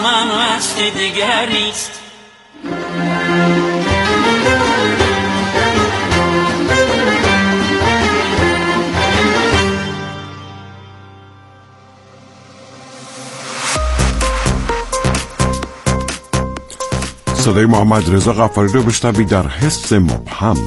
من وقت دیگر نیست. صدای محمد رضا غفاری رو بشنوید در حس مبهم.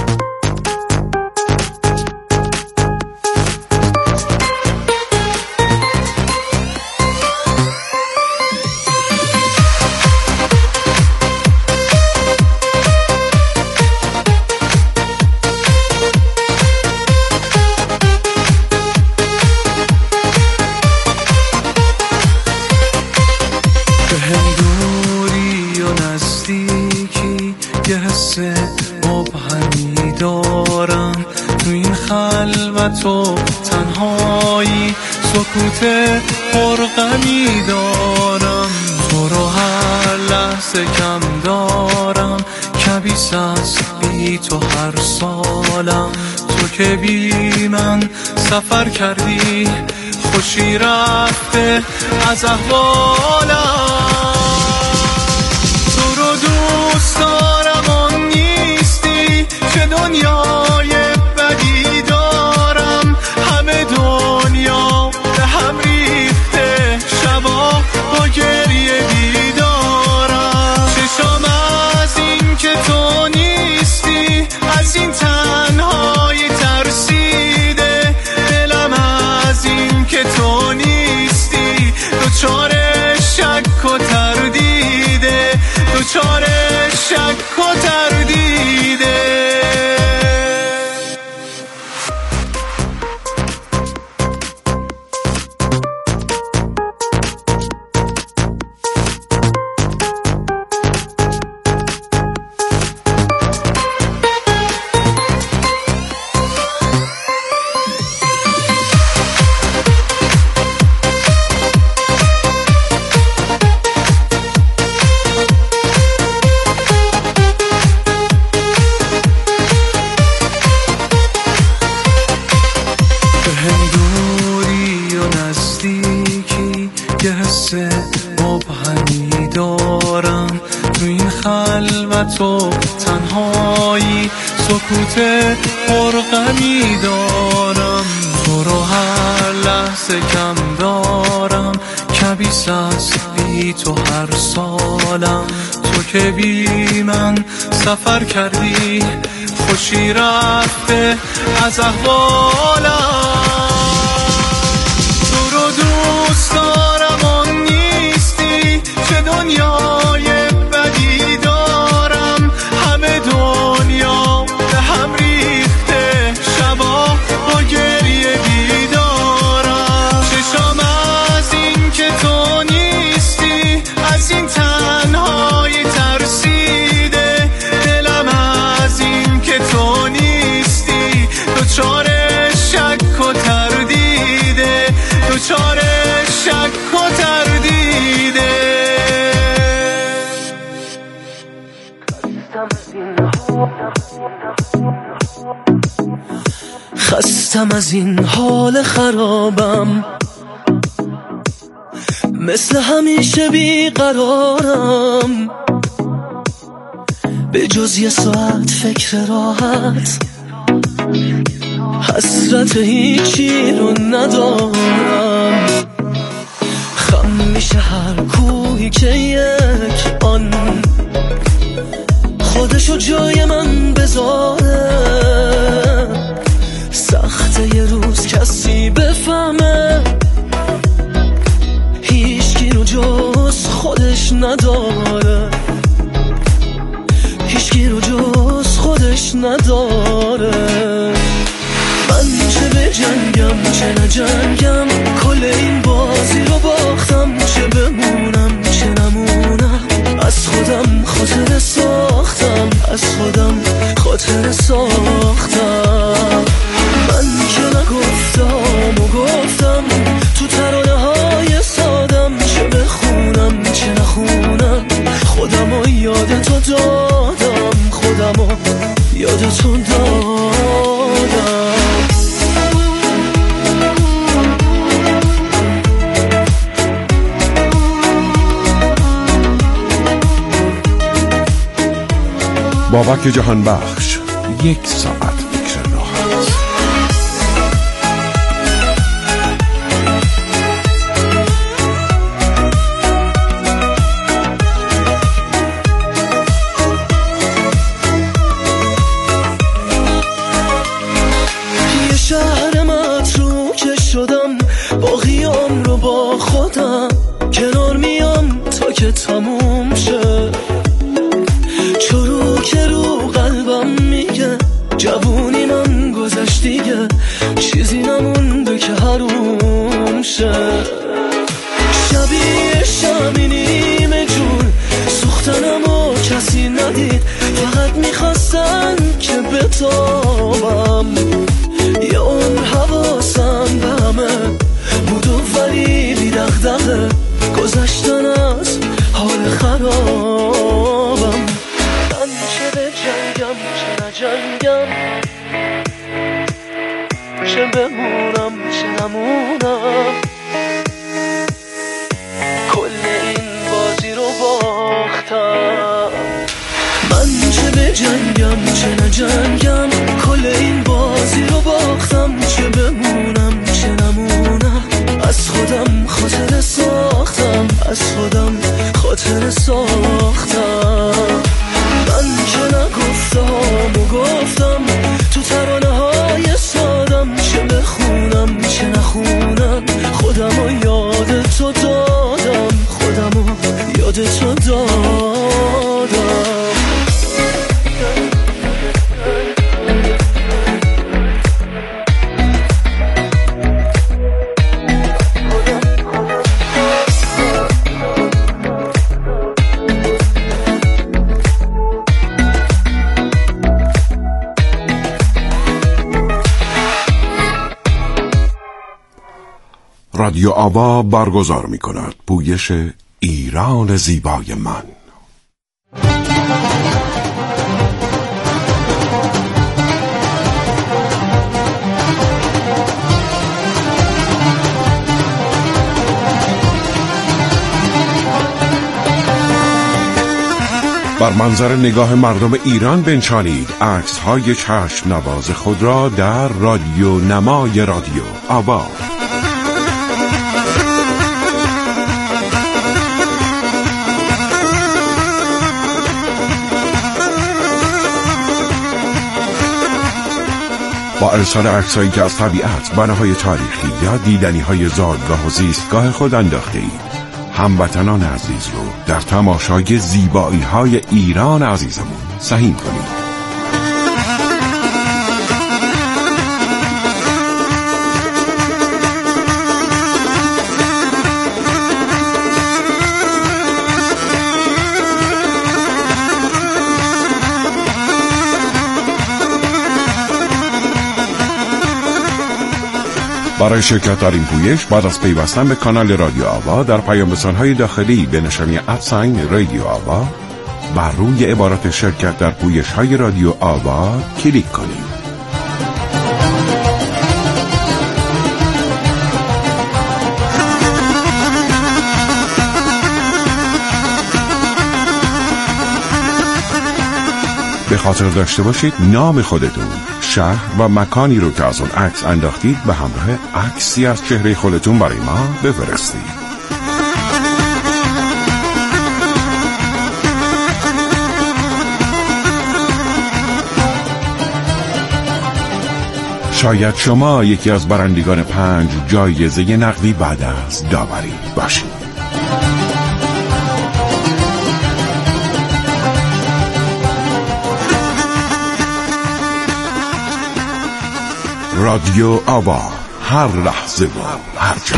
یه حس مبهمی دارم تو این خلوت و تنهایی، سکوت پرغمی دارم. تو رو هر لحظه کم دارم، کبیس از بی تو هر سالم. تو که بی من سفر کردی، خوشی رفته از احوالم. تو رو دوست دارم آن نیستی که دنیای بدی دارم. همه دنیا به هم ریخته، شبا با گریه بیدارم. چشام از این که تو نیستی، از این تنهایی ترسیده. دلم از این که تو نیستی، دوچار شک و تردیده، دوچار شک و تردیده. یه حس مبهمی دارم تو این خلوت و تنهایی، سکوت پرغمی دارم. تو رو هر لحظه کم دارم، کبیس از بی تو هر سالم. تو که بی من سفر کردی، خوشی رفته از احوالم. تو رو دوست دارم آن نیستی که دنیای بدی دارم. همه دنیا به هم ریخته، شبا با گریه بیدارم. چشام از این که تو نیستی، از این تنهایی ترسیده. دلم از این که تو نیستی، دوچار شک و تردیده، دوچار شک و تردیده. خستم از این حال خرابم، مثل همیشه بیقرارم. به جز یه ساعت فکر راحت، حسرت هیچی رو ندارم. خم میشه هر کوهی که یک آن خودشو جای من بذاره. سخته یه روز کسی بفهمه، هیچکی رو جز خودش نداره، هیچکی رو جز خودش نداره. من چه بجنگم چه نجنگم، کل این بازی رو باختم. چه بمونم چه نمونم، از خودم خاطره ساختم، از خودم خاطره ساختم. من که نگفتم و گفتم تو ترانه های سادم. چه بخونم چه نخونم، خودم و یاد تو دادم، خودم و یاد تو دادم. بابک جهان بخش، 1 ساعت فکر راحت. یه شهر متروکه شدم، باقیام رو با خودم کنار میام تا که تموم شه. چرو که رو قلبم میگه جوونی من گذشت دیگه، چیزی نمونده که حروم شه. شبیه شمی نیمه جون سوختنم و کسی ندید، فقط میخواستن که بتابم. یه عمر حواسم به همه بود و ولی بی دغدغه، گذشتن از حال خرابم. من چه به جنگم چه نجنگم، چه بمونم چه نمونم، کل این بازی رو باختم. من چه به جنگم چه نجنگم، کل این بازی رو باختم. چه بمونم چه نمونم، از خودم خاطره ساختم، از خودم خاطره ساختم. من که نگفتم و گفتم تو ترانه های سادم، چه بخونم چه نخونم، خودم رو یاد تو دادم، خودم رو یاد تو دادم. رادیو آوا برگزار می کند پویش ایران زیبای من. بر منظر نگاه مردم ایران بنشانید عکس های چشم نواز خود را در رادیو نمای رادیو آوا. با ارسال عکسایی که از طبیعت، بناهای تاریخی یا دیدنی‌های زادگاه و زیستگاه خود انداخته اید، هموطنان عزیز رو در تماشای زیبایی‌های ایران عزیزمون سهیم کنید. برای شرکت در این پویش بعد از پیوستن به کانال رادیو آوا در پیام‌رسان‌های داخلی به نشانی @ رادیو آوا بر روی عبارت شرکت در پویش‌های رادیو آوا کلیک کنید. به خاطر داشته باشید نام خودتون، شهر و مکانی رو که از اون عکس انداختید به همراه عکسی از چهره خودتون برای ما بفرستید. شاید شما یکی از برندگان 5 جایزه نقدی بعد از داوری باشید. رادیو آوا، هر لحظه و هر جا.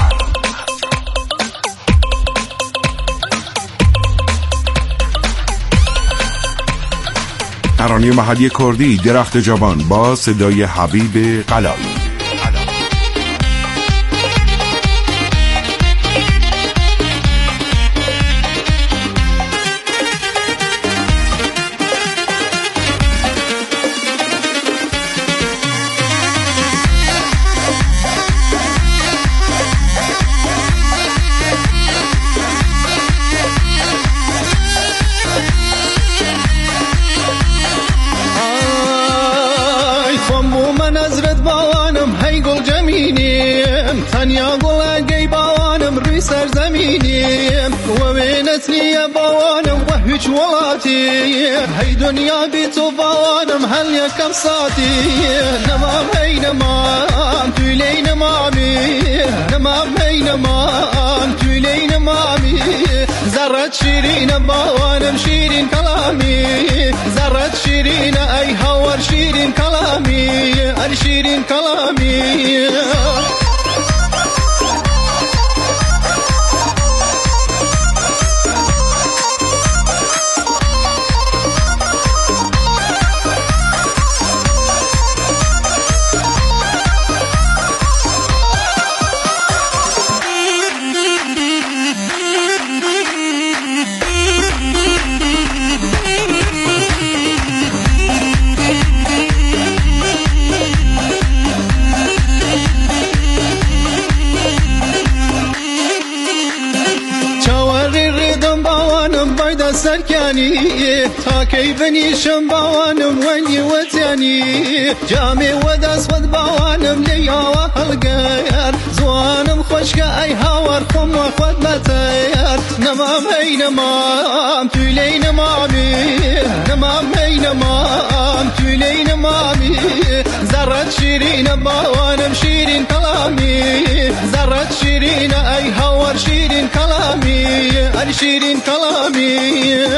ترانه محلی کردی درخت جوان با صدای حبیب قلایی. مثلي بوانم وهج ولاتي هي دنيا بيتو بوانم هل يا كمساتي نمام هي نمام تولي نمامي نمام هي نمام تولي نمامي زرت شيرين بوانم شيرين كلامي زرت شيرين اي هور شيرين كلامي اي شيرين كلامي سركاني تاكي بني شم بوانم وني وتاني جامي وداس ود بوانم ليا وهالقير زوانم خشك اي هاور خم وخد متير نمام هي نمام تولي نمامي نمام هي نمام تولي نمامي زرت شيرين بوانم شيرين كلامي زرت شيرين اي هاور شيرين كلامي اي شيرين كلامي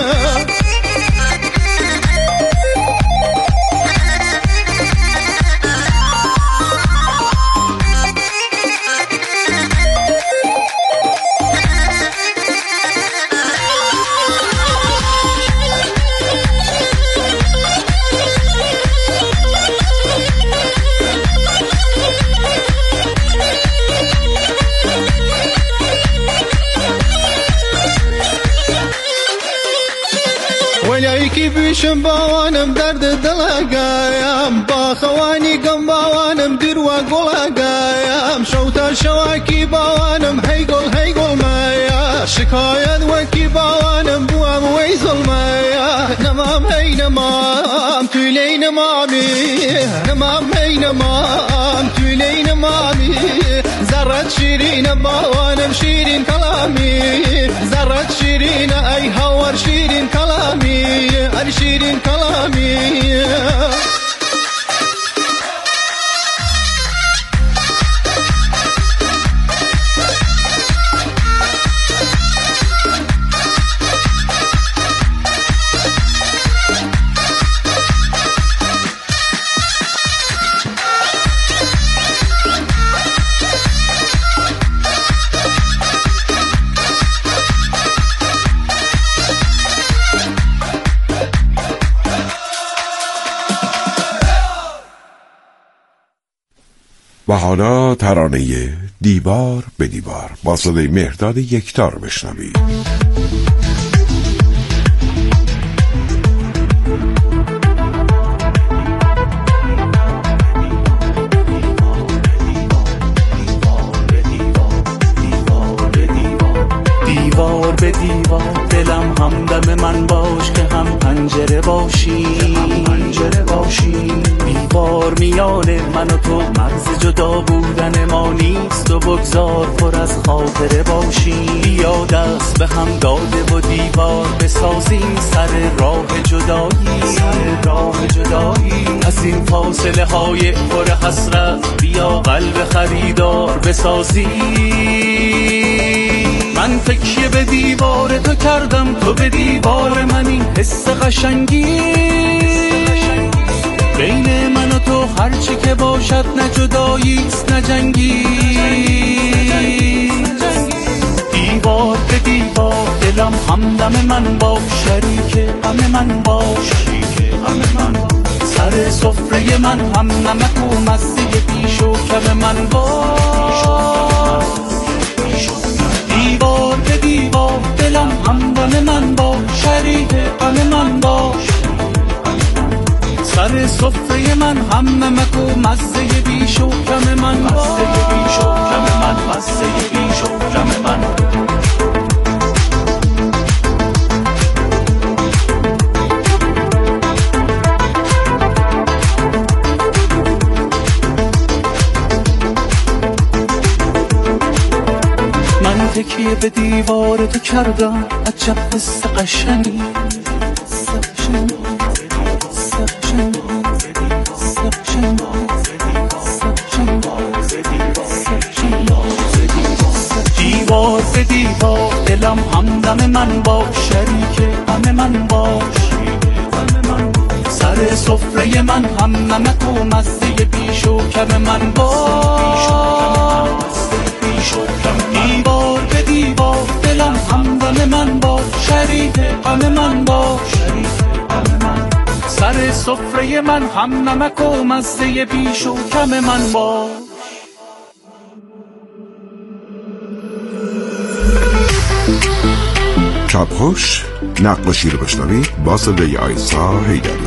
ولیکی بیشم بوانم درد دلگایم با خوانی گم بوانم دیر و گلگایم شوتا شواکی بوانم هی گل مایا شکایت وکی بوانم بوام وی ظلمایا نمام هی نمام تولی نمامی نمام هی نمام تولی نمامی زرت شیرین بوانم شیرین کلامی زرت شیرین ای هور شیرین کلامی ای شیرین کلامی و حالا ترانه دیوار به دیوار با صدای مهرداد یکتا رو بشنوید. دیوار به دیوار دلم همدم من باش که هم پنجره باشی دیوار میان من و تو مرز جدا بودن ما نیست و بگذار پر از خاطره باشی بیا دست به هم داده و دیوار بسازیم سر راه جدایی از این فاصله های پر حسرت بیا قلب خریدار بسازی من تکیه به دیوار تو کردم تو به دیوار من این حس قشنگی بین من و تو هرچی که باشد نه جداییست نه جنگی دیوار به دیوار دلم همدم من باش شریک غم من باش سر سفره من هم نمک و مزه پیش و کم من باش دیوار به دیوار دلم همدم من باش شریک غم من باش سر سفره من هم نمک و مزه بیش و کم من مزه بیش و کم من تکیه به دیوار تو کردم عجب حس قشنگی. دیوار به دیوار دلم همدم من باش، شریک غم من باش. سر سفره من هم نمک و مزه بیش و کم من باش. دیوار به دیوار دلم همدم من باش، شریک غم من باش. سر سفره من هم نمک و مزه بیش و کم من باش. شب خوش، نقاشی رو بشنوید با صدای آیسا حیدری.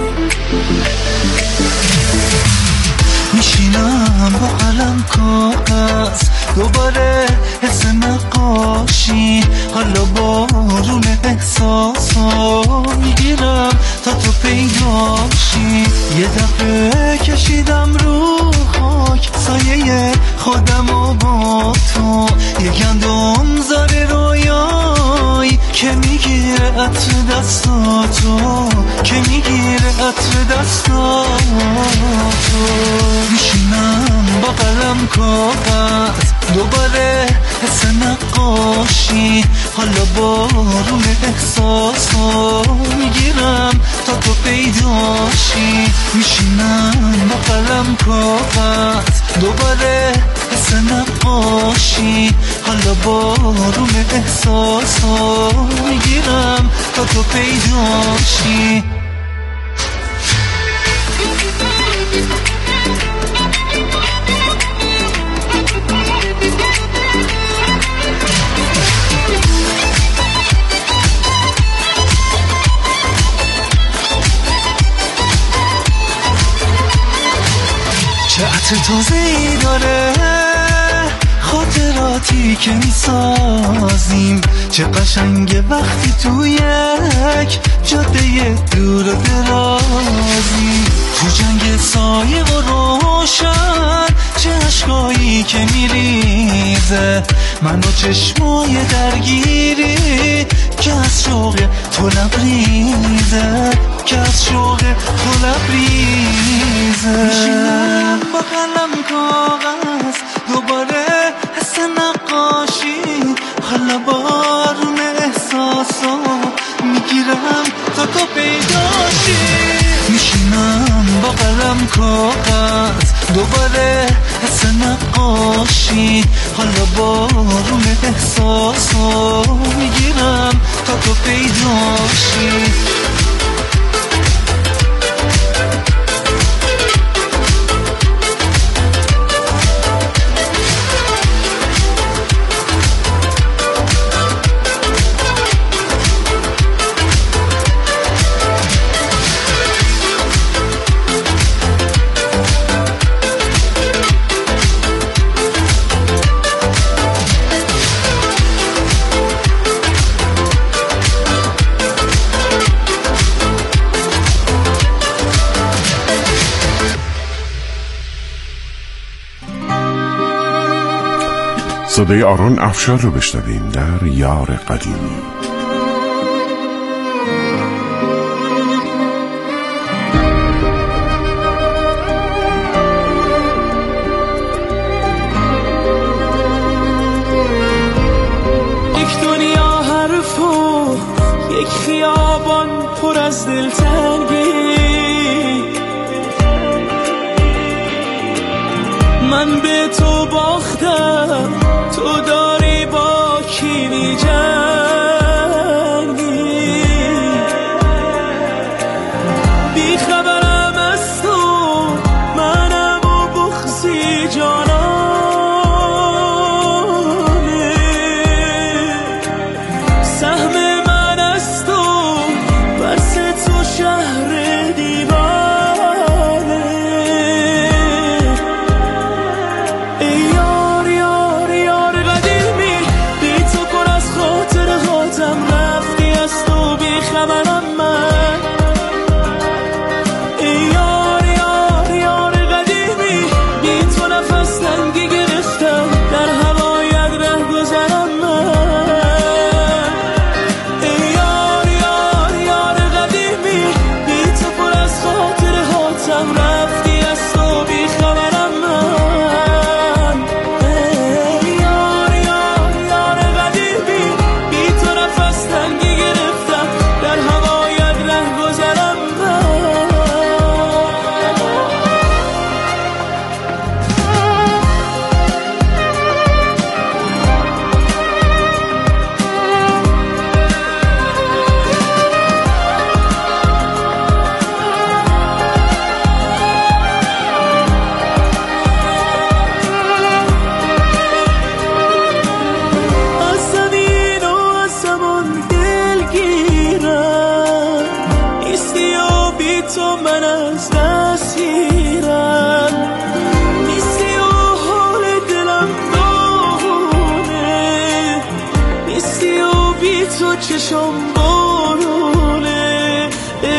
میشینم با قلم کاغذ دوباره حس نقاشی، حالا بارون احساسا میگیرم تا تو پیداشی. یه دفعه کشیدم رو خاک سایه خودم و با تو، یه گندم زاره رویای که میگیره عطر دستاتو، که میگیره عطر دستاتو. میشینم با قلم کاغذ دوباره حس نقاشی، حالا بارون احساسا میگیرم تا تو پیداشی. میشینم با قلم کاغذ دوباره حس نقاشی، حالا بارون احساسا میگیرم تا تو پیداشی. چه عطر تازه‌ای داره خاطراتی که میسازیم، چه قشنگه وقتی تو یک جاده دور و درازی، تو جنگ سایه و روشن چه عشقایی که میریزه، من و چشمای درگیری که از شوق تو لبریزه، که از شوق تو لبریزه. میشینم با قلم کاغذ دوباره حس نقاشی، حالا بارون احساسا میگیرم تا تو پیداشی. میشینم با قلم کاغذ دوباره حس نقاشی، حالا بارون احساسا میگیرم تا تو پیداشی. صدای آرون افشار رو بشنویم در یار قدیمی. یک دنیا حرف و یک خیابان پر از دلتنگی، من به تو باختم تو داری با کی می‌جنگی، بی خبرم از تو منم و بغضی جانانه، سهم من از تو بس تو شهر دیوانه. ای یار یار یار قدیمی، بی تو پر از خود من از دست گیرم، نیستی و حال دلم داغونه، نیستی و بی تو چشم بارونه،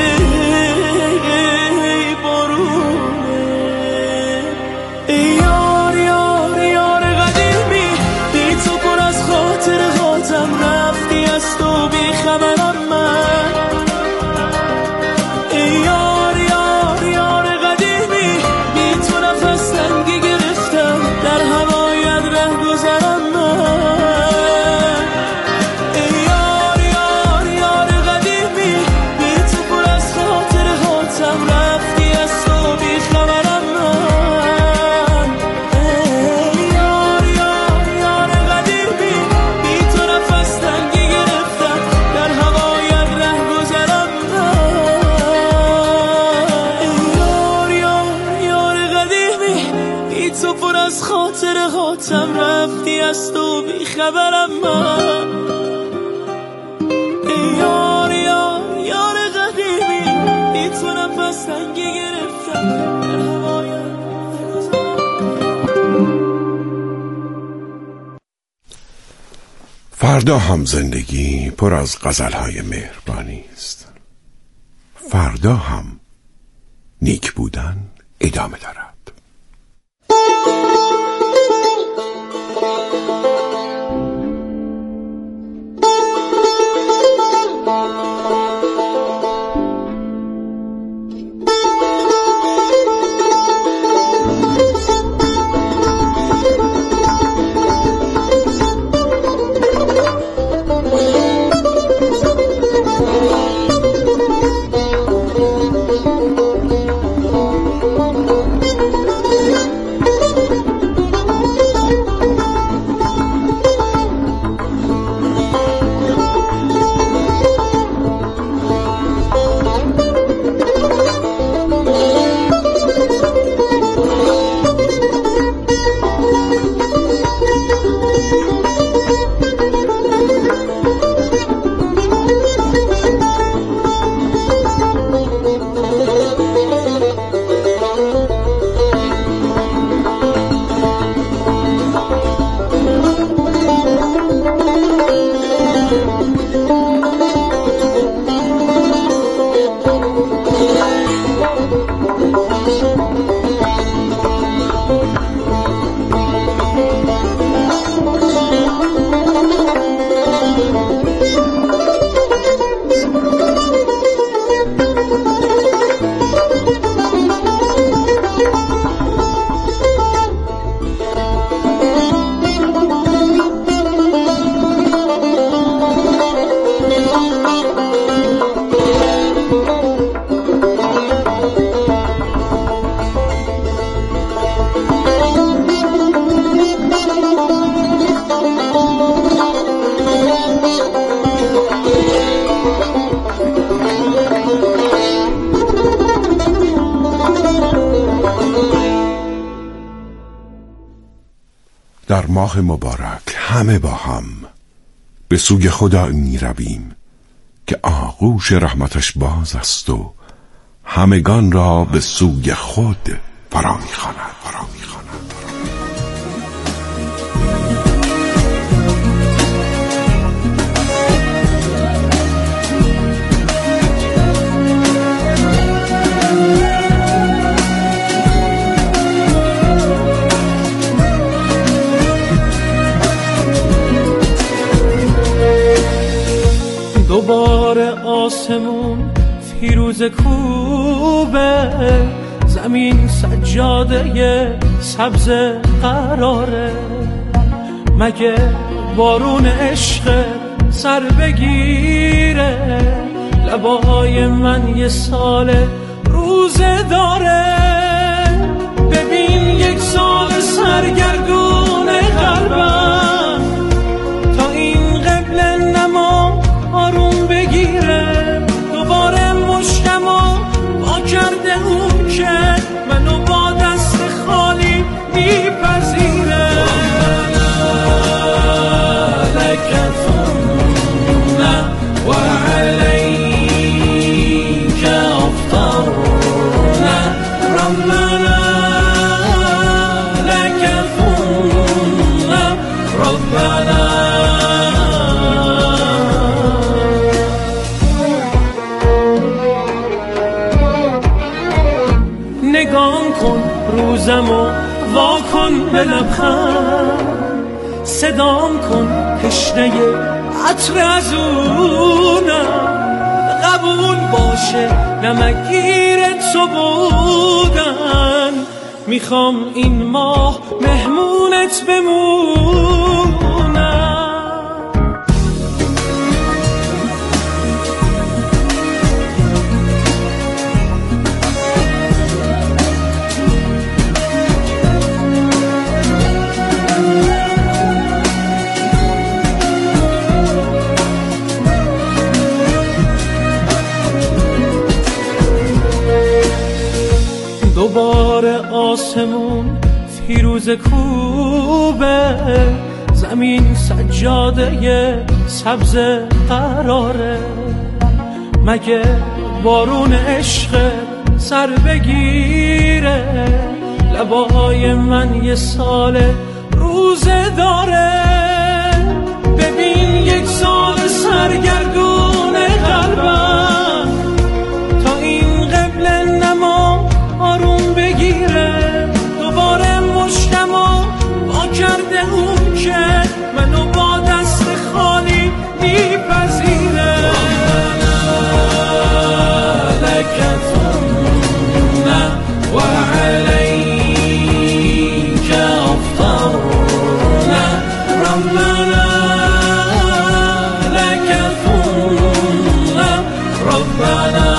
ای بارونه. ای یار یار یار قدیمی، بی تو پر از خاطر هاتم، رفتی از تو بی خبرم من. ای یار یار یار قدیمی، بی تو نفس تنگی گرفتم، در هوایت ره گذرم من. ای یار یار یار قدیمی، بی تو پر از خاطر هاتم، رفتی از تو بی خبرم من. ای یار یار یار قدیمی، بی تو نفس تنگی گرفتم، در هوایت ره گذرم من. ای یار یار یار قدیمی، بی تو پر از خاطر هاتم، رفتی از تو بی خبرم من. ای یار یار یار قدیمی، بی تو نفس تنگی گرفتم، در هوایت فردا هم زندگی پر از غزل‌های مهربانی است. فردا هم نیک بودن ادامه دارد. در ماه مبارک همه با هم به سوی خدا می رویم که آغوش رحمتش باز است و همگان را به سوی خود فرا می خواند. دوباره آسمون فیروز کوبه، زمین سجاده سبز قراره، مگه بارون عشق سر بگیره، لبای من یه سال روزه داره، ببین یک سال سرگردون قلبم تا این قبل نما آروم بگیره، دوباره مشکمو با کرده اون که منو با دست خالی میپذیره. لکتون و علیک افطر روزمو واکن به لبخند صدام کن تشنه عطر از اونم قبول باشه نمگیر تو بودن میخوام این ماه مهمونت بمونم دوباره آسمون فیروز کوبه زمین سجاده سبز قراره مگه بارون عشق سر بگیره لبای من یه سال روزه داره ببین یک سال سرگردون قلبم تا این قبل نما آروم بگیره دوباره مشتما با کرده اون که منو با دست خالی میپذیره لکتونه و علیک افطرونه ربنا لکتونه ربنا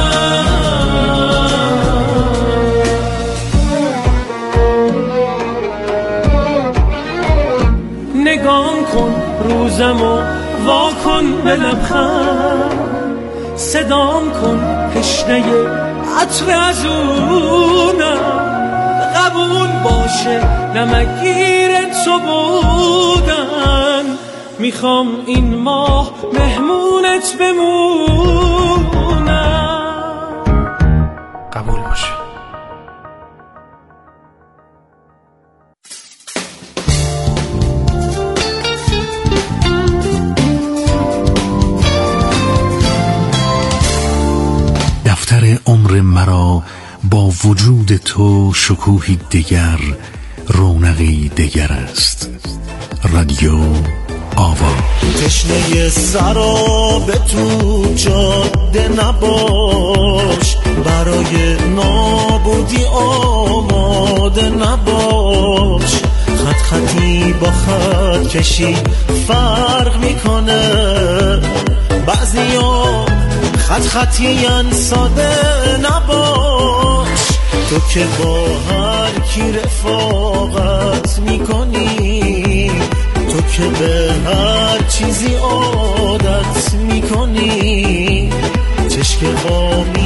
نگام کن روزمو واکن به لبخند صدام کن تشنه عطر از اونم قبول باشه نمگیر تو بودن میخوام این ماه مهمونت بمونم قبول باشه. دفتر عمر مرا با وجود تو شکوهی دگر رونقی دگر است. رادیو آوا. تشنه سراب تو جاده نباش برای نابودی آماده نباش خط خطی با خط کشی فرق میکنه بعضیا خط خطی ساده نباش تو که با هر کی رفاقت میکنی تو که به هر چیزی عادت میکنی چشک قامی